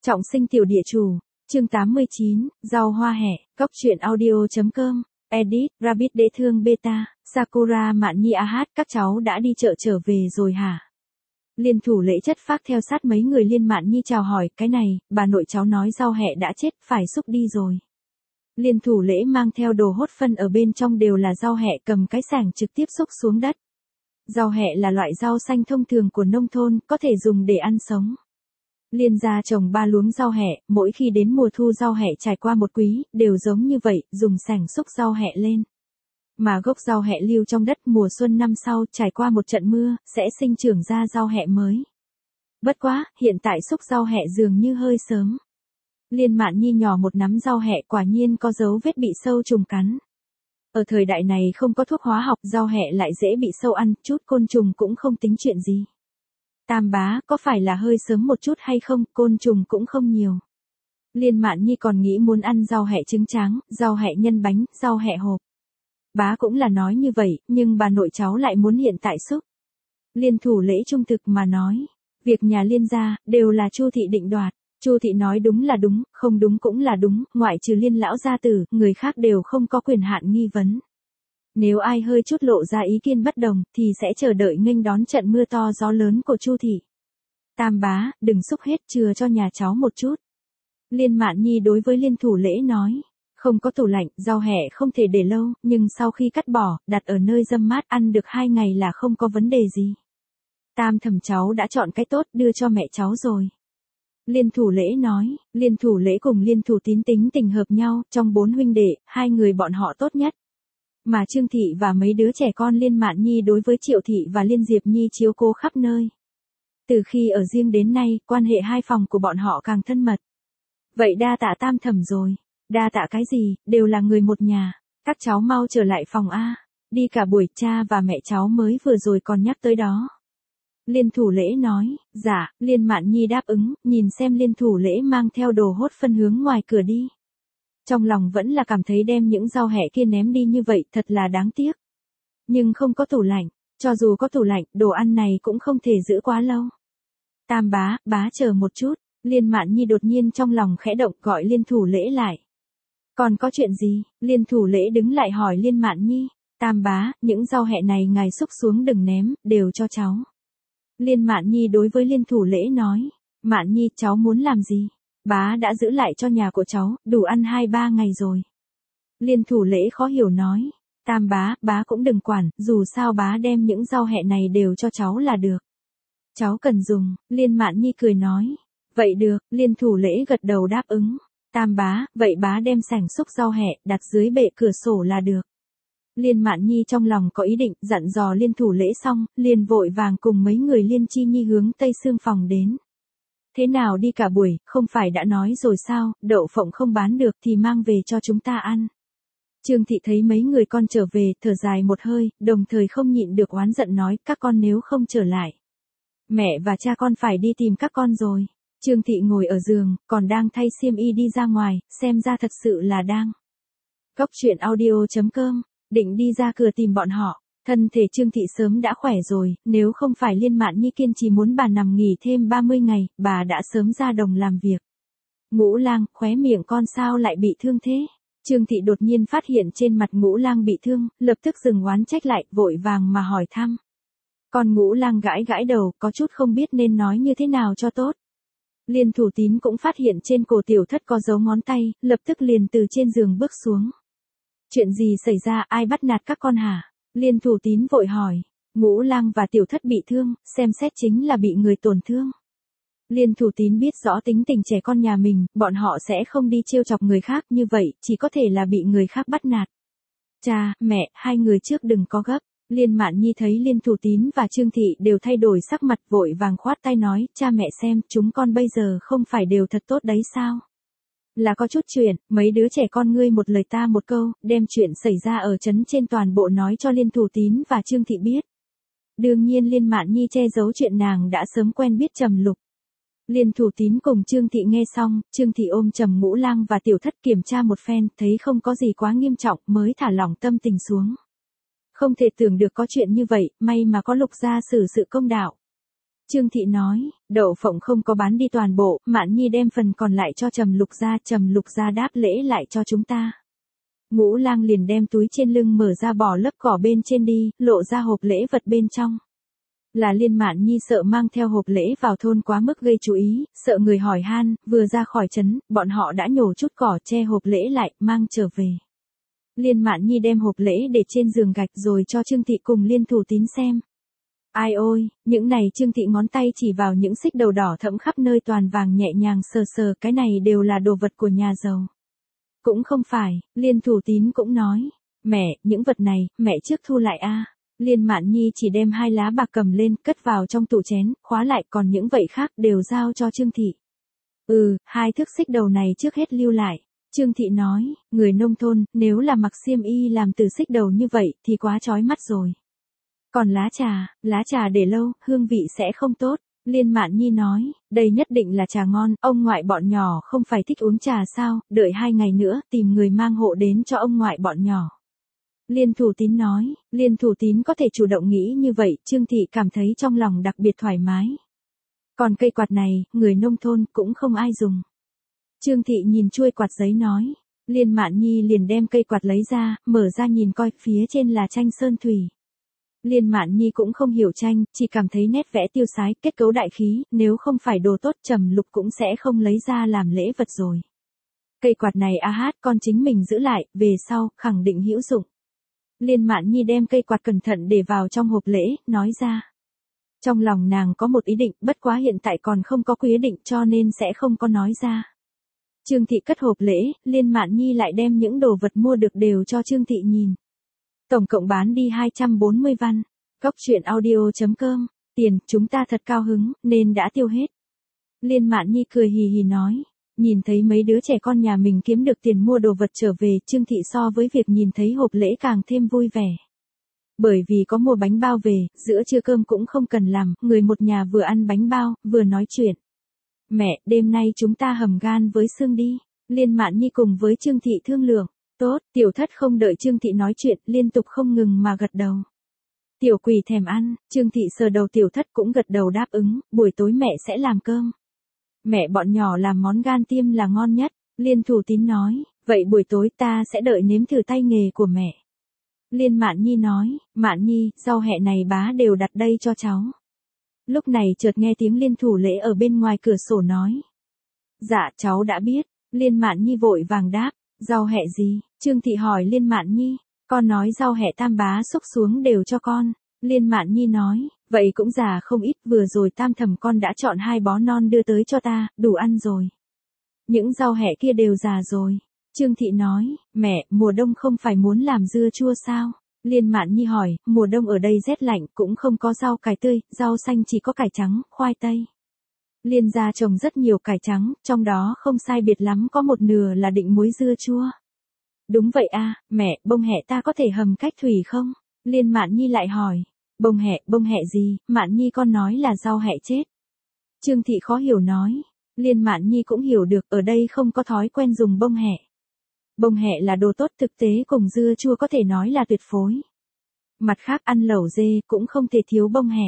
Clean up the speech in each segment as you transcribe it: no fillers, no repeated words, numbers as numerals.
Trọng sinh tiểu địa chủ, chương 89, rau hoa hẹ, góc truyện audio.com, edit, Rabbit Đế Thương Beta, Sakura Mạn Nhi Hát, các cháu đã đi chợ trở về rồi hả? Liên thủ lễ chất phác theo sát mấy người Liên Mạn Nhi chào hỏi, cái này, bà nội cháu nói rau hẹ đã chết, phải xúc đi rồi. Liên thủ lễ mang theo đồ hốt phân ở bên trong đều là rau hẹ, cầm cái xẻng trực tiếp xúc xuống đất. Rau hẹ là loại rau xanh thông thường của nông thôn, có thể dùng để ăn sống. Liên gia trồng 3 luống rau hẹ, mỗi khi đến mùa thu rau hẹ trải qua một quý, đều giống như vậy, dùng xẻng xúc rau hẹ lên. Mà gốc rau hẹ lưu trong đất mùa xuân năm sau trải qua một trận mưa, sẽ sinh trưởng ra rau hẹ mới. Bất quá, hiện tại xúc rau hẹ dường như hơi sớm. Liên Mạn Nhi nhỏ một nắm rau hẹ quả nhiên có dấu vết bị sâu trùng cắn. Ở thời đại này không có thuốc hóa học, rau hẹ lại dễ bị sâu ăn, chút côn trùng cũng không tính chuyện gì. Tam bá, có phải là hơi sớm một chút hay không, côn trùng cũng không nhiều. Liên Mạn Nhi còn nghĩ muốn ăn rau hẹ trứng tráng, rau hẹ nhân bánh, rau hẹ hộp. Bá cũng là nói như vậy, nhưng bà nội cháu lại muốn hiện tại xúc. Liên thủ lễ trung thực mà nói, việc nhà Liên gia, đều là Chu thị định đoạt. Chu thị nói đúng là đúng, không đúng cũng là đúng, ngoại trừ Liên lão gia tử, người khác đều không có quyền hạn nghi vấn. Nếu ai hơi chút lộ ra ý kiến bất đồng, thì sẽ chờ đợi nghênh đón trận mưa to gió lớn của Chu thị. Tam bá, đừng xúc hết, chừa cho nhà cháu một chút. Liên Mạn Nhi đối với Liên thủ lễ nói, không có tủ lạnh, rau hẹ không thể để lâu, nhưng sau khi cắt bỏ, đặt ở nơi râm mát ăn được 2 ngày là không có vấn đề gì. Tam thẩm cháu đã chọn cái tốt đưa cho mẹ cháu rồi. Liên thủ lễ nói, Liên thủ lễ cùng Liên thủ tín tính tình hợp nhau, trong 4 huynh đệ, 2 người bọn họ tốt nhất. Mà Trương thị và mấy đứa trẻ con Liên Mạn Nhi đối với Triệu thị và Liên Diệp Nhi chiếu cố khắp nơi. Từ khi ở riêng đến nay, quan hệ hai phòng của bọn họ càng thân mật. Vậy đa tạ tam thẩm rồi. Đa tạ cái gì, đều là người một nhà. Các cháu mau trở lại phòng A. Đi cả buổi, cha và mẹ cháu mới vừa rồi còn nhắc tới đó. Liên thủ lễ nói, dạ, Liên Mạn Nhi đáp ứng, nhìn xem Liên thủ lễ mang theo đồ hốt phân hướng ngoài cửa đi. Trong lòng vẫn là cảm thấy đem những rau hẹ kia ném đi như vậy thật là đáng tiếc. Nhưng không có tủ lạnh, cho dù có tủ lạnh, đồ ăn này cũng không thể giữ quá lâu. Tam bá, bá chờ một chút, Liên Mạn Nhi đột nhiên trong lòng khẽ động gọi Liên thủ lễ lại. Còn có chuyện gì? Liên thủ lễ đứng lại hỏi Liên Mạn Nhi. Tam bá, những rau hẹ này ngài xúc xuống đừng ném, đều cho cháu. Liên Mạn Nhi đối với Liên thủ lễ nói. Mạn Nhi, cháu muốn làm gì? Bá đã giữ lại cho nhà của cháu, đủ ăn 2-3 ngày rồi. Liên thủ lễ khó hiểu nói. Tam bá, bá cũng đừng quản, dù sao bá đem những rau hẹ này đều cho cháu là được. Cháu cần dùng, Liên Mạn Nhi cười nói. Vậy được, Liên thủ lễ gật đầu đáp ứng. Tam bá, vậy bá đem sảnh xúc rau hẹ, đặt dưới bệ cửa sổ là được. Liên Mạn Nhi trong lòng có ý định, dặn dò Liên thủ lễ xong, liền vội vàng cùng mấy người Liên Chi Nhi hướng Tây Sương phòng đến. Thế nào đi cả buổi, không phải đã nói rồi sao, đậu phộng không bán được thì mang về cho chúng ta ăn. Trương thị thấy mấy người con trở về, thở dài một hơi, đồng thời không nhịn được oán giận nói, các con nếu không trở lại. Mẹ và cha con phải đi tìm các con rồi. Trương thị ngồi ở giường, còn đang thay xiêm y đi ra ngoài, xem ra thật sự là đang. Góc truyện audio.com, định đi ra cửa tìm bọn họ. Thân thể Trương thị sớm đã khỏe rồi, nếu không phải Liên Mạn Nhi kiên trì muốn bà nằm nghỉ thêm 30 ngày, bà đã sớm ra đồng làm việc. Ngũ Lang, khóe miệng con sao lại bị thương thế? Trương thị đột nhiên phát hiện trên mặt Ngũ Lang bị thương, lập tức dừng oán trách lại, vội vàng mà hỏi thăm. Con Ngũ Lang gãi gãi đầu, có chút không biết nên nói như thế nào cho tốt. Liên thủ tín cũng phát hiện trên cổ tiểu thất có dấu ngón tay, lập tức liền từ trên giường bước xuống. Chuyện gì xảy ra, ai bắt nạt các con hả? Liên thủ tín vội hỏi. Ngũ Lang và tiểu thất bị thương, xem xét chính là bị người tổn thương. Liên thủ tín biết rõ tính tình trẻ con nhà mình, bọn họ sẽ không đi trêu chọc người khác như vậy, chỉ có thể là bị người khác bắt nạt. Cha, mẹ, hai người trước đừng có gấp. Liên Mạn Nhi thấy Liên thủ tín và Trương thị đều thay đổi sắc mặt vội vàng khoát tay nói, cha mẹ xem, chúng con bây giờ không phải đều thật tốt đấy sao? Là có chút chuyện, mấy đứa trẻ con ngươi một lời ta một câu, đem chuyện xảy ra ở trấn trên toàn bộ nói cho Liên thủ tín và Trương thị biết. Đương nhiên Liên Mạn Nhi che giấu chuyện nàng đã sớm quen biết Trầm Lục. Liên thủ tín cùng Trương thị nghe xong, Trương thị ôm Trầm Ngũ Lang và tiểu thất kiểm tra một phen, thấy không có gì quá nghiêm trọng, mới thả lỏng tâm tình xuống. Không thể tưởng được có chuyện như vậy, may mà có Lục gia xử sự công đạo. Trương Thị nói, đậu phộng không có bán đi toàn bộ, Mạn Nhi đem phần còn lại cho Trầm Lục gia đáp lễ lại cho chúng ta. Ngũ Lang liền đem túi trên lưng mở ra bỏ lớp cỏ bên trên đi, lộ ra hộp lễ vật bên trong. Là Liên Mạn Nhi sợ mang theo hộp lễ vào thôn quá mức gây chú ý, sợ người hỏi han, vừa ra khỏi trấn, bọn họ đã nhổ chút cỏ che hộp lễ lại, mang trở về. Liên Mạn Nhi đem hộp lễ để trên giường gạch rồi cho Trương Thị cùng Liên Thủ Tín xem. Ai ôi, những này Trương Thị ngón tay chỉ vào những xích đầu đỏ thẫm khắp nơi toàn vàng nhẹ nhàng sờ sờ, cái này đều là đồ vật của nhà giàu. Cũng không phải, Liên Thủ Tín cũng nói, mẹ, những vật này, mẹ trước thu lại a. Liên Mạn Nhi chỉ đem 2 lá bạc cầm lên, cất vào trong tủ chén, khóa lại, còn những vậy khác đều giao cho Trương Thị. 2 thước xích đầu này trước hết lưu lại. Trương Thị nói, người nông thôn, nếu là mặc xiêm y làm từ xích đầu như vậy, thì quá chói mắt rồi. Còn lá trà để lâu, hương vị sẽ không tốt. Liên Mạn Nhi nói, đây nhất định là trà ngon, ông ngoại bọn nhỏ không phải thích uống trà sao, đợi 2 ngày nữa, tìm người mang hộ đến cho ông ngoại bọn nhỏ. Liên Thủ Tín nói, Liên Thủ Tín có thể chủ động nghĩ như vậy, Trương Thị cảm thấy trong lòng đặc biệt thoải mái. Còn cây quạt này, người nông thôn cũng không ai dùng. Trương Thị nhìn chuôi quạt giấy nói, Liên Mạn Nhi liền đem cây quạt lấy ra, mở ra nhìn coi, phía trên là tranh sơn thủy. Liên Mạn Nhi cũng không hiểu tranh, chỉ cảm thấy nét vẽ tiêu sái, kết cấu đại khí, nếu không phải đồ tốt Trầm Lục cũng sẽ không lấy ra làm lễ vật rồi. Cây quạt này con chính mình giữ lại, về sau, khẳng định hữu dụng. Liên Mạn Nhi đem cây quạt cẩn thận để vào trong hộp lễ, nói ra. Trong lòng nàng có một ý định, bất quá hiện tại còn không có quyết định cho nên sẽ không có nói ra. Trương Thị cất hộp lễ, Liên Mạn Nhi lại đem những đồ vật mua được đều cho Trương Thị nhìn. Tổng cộng bán đi 240 văn. Cóc truyện audio.com, tiền, chúng ta thật cao hứng, nên đã tiêu hết. Liên Mạn Nhi cười hì hì nói, nhìn thấy mấy đứa trẻ con nhà mình kiếm được tiền mua đồ vật trở về, Trương Thị so với việc nhìn thấy hộp lễ càng thêm vui vẻ. Bởi vì có mua bánh bao về, giữa trưa cơm cũng không cần làm, người một nhà vừa ăn bánh bao, vừa nói chuyện. Mẹ, đêm nay chúng ta hầm gan với xương đi. Liên Mạn Nhi cùng với Trương Thị thương lượng. Tốt, Tiểu Thất không đợi Trương Thị nói chuyện, liên tục không ngừng mà gật đầu. Tiểu Quỳ thèm ăn, Trương Thị sờ đầu Tiểu Thất cũng gật đầu đáp ứng, buổi tối mẹ sẽ làm cơm. Mẹ bọn nhỏ làm món gan tiêm là ngon nhất, Liên Thủ Tín nói, vậy buổi tối ta sẽ đợi nếm thử tay nghề của mẹ. Liên Mạn Nhi nói, Mạn Nhi, rau hẹ này bá đều đặt đây cho cháu. Lúc này chợt nghe tiếng Liên Thủ Lễ ở bên ngoài cửa sổ nói. Dạ, cháu đã biết, Liên Mạn Nhi vội vàng đáp, rau hẹ gì? Trương Thị hỏi Liên Mạn Nhi, con nói rau hẹ Tam bá xúc xuống đều cho con. Liên Mạn Nhi nói, vậy cũng già không ít, vừa rồi Tam thẩm con đã chọn 2 bó non đưa tới cho ta, đủ ăn rồi. Những rau hẹ kia đều già rồi. Trương Thị nói, mẹ, mùa đông không phải muốn làm dưa chua sao? Liên Mạn Nhi hỏi, mùa đông ở đây rét lạnh, cũng không có rau cải tươi, rau xanh chỉ có cải trắng, khoai tây. Liên gia trồng rất nhiều cải trắng, trong đó không sai biệt lắm có một nửa là định muối dưa chua. Đúng vậy a, mẹ, bông hẹ ta có thể hầm cách thủy không? Liên Mạn Nhi lại hỏi, bông hẹ gì? Mạn Nhi con nói là rau hẹ chết. Trương Thị khó hiểu nói, Liên Mạn Nhi cũng hiểu được, ở đây không có thói quen dùng bông hẹ. Bông hẹ là đồ tốt, thực tế cùng dưa chua có thể nói là tuyệt phối. Mặt khác ăn lẩu dê cũng không thể thiếu bông hẹ.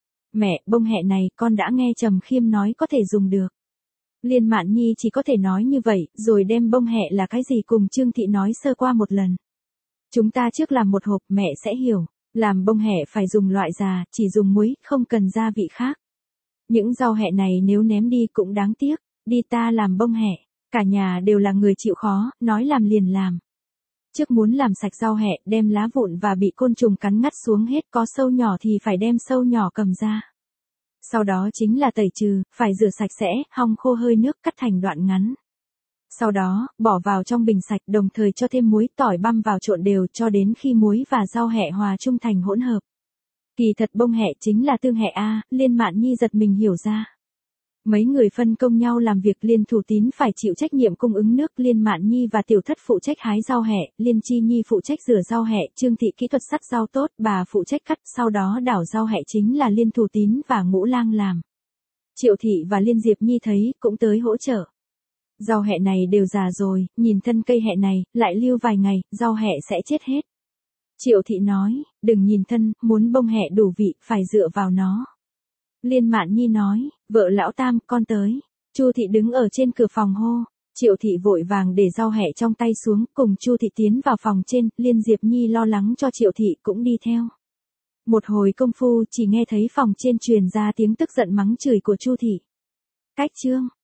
Mẹ, bông hẹ này con đã nghe Trầm Khiêm nói có thể dùng được. Liên Mạn Nhi chỉ có thể nói như vậy, rồi đem bông hẹ là cái gì cùng Trương Thị nói sơ qua một lần. Chúng ta trước làm một hộp, mẹ sẽ hiểu. Làm bông hẹ phải dùng loại già, chỉ dùng muối, không cần gia vị khác. Những rau hẹ này nếu ném đi cũng đáng tiếc, đi ta làm bông hẹ. Cả nhà đều là người chịu khó, nói làm liền làm. Trước muốn làm sạch rau hẹ, đem lá vụn và bị côn trùng cắn ngắt xuống hết, có sâu nhỏ thì phải đem sâu nhỏ cầm ra. Sau đó chính là tẩy trừ, phải rửa sạch sẽ, hong khô hơi nước, cắt thành đoạn ngắn. Sau đó, bỏ vào trong bình sạch, đồng thời cho thêm muối, tỏi băm vào trộn đều cho đến khi muối và rau hẹ hòa chung thành hỗn hợp. Kỳ thật bông hẹ chính là tương hẹ a, Liên Mạn Nhi giật mình hiểu ra. Mấy người phân công nhau làm việc, Liên Thủ Tín phải chịu trách nhiệm cung ứng nước, Liên Mạn Nhi và Tiểu Thất phụ trách hái rau hẹ, Liên Chi Nhi phụ trách rửa rau hẹ, Trương Thị kỹ thuật sắt rau tốt, bà phụ trách cắt, sau đó đảo rau hẹ chính là Liên Thủ Tín và Ngũ Lang làm. Triệu Thị và Liên Diệp Nhi thấy, cũng tới hỗ trợ. Rau hẹ này đều già rồi, nhìn thân cây hẹ này, lại lưu vài ngày, rau hẹ sẽ chết hết. Triệu Thị nói, đừng nhìn thân, muốn bông hẹ đủ vị, phải dựa vào nó. Liên Mạn Nhi nói, vợ lão Tam, con tới. Chu thị đứng ở trên cửa phòng hô. Triệu thị vội vàng để rau hẹ trong tay xuống, cùng Chu thị tiến vào phòng trên, Liên Diệp Nhi lo lắng cho Triệu thị cũng đi theo. Một hồi công phu chỉ nghe thấy phòng trên truyền ra tiếng tức giận mắng chửi của Chu thị. Cách chương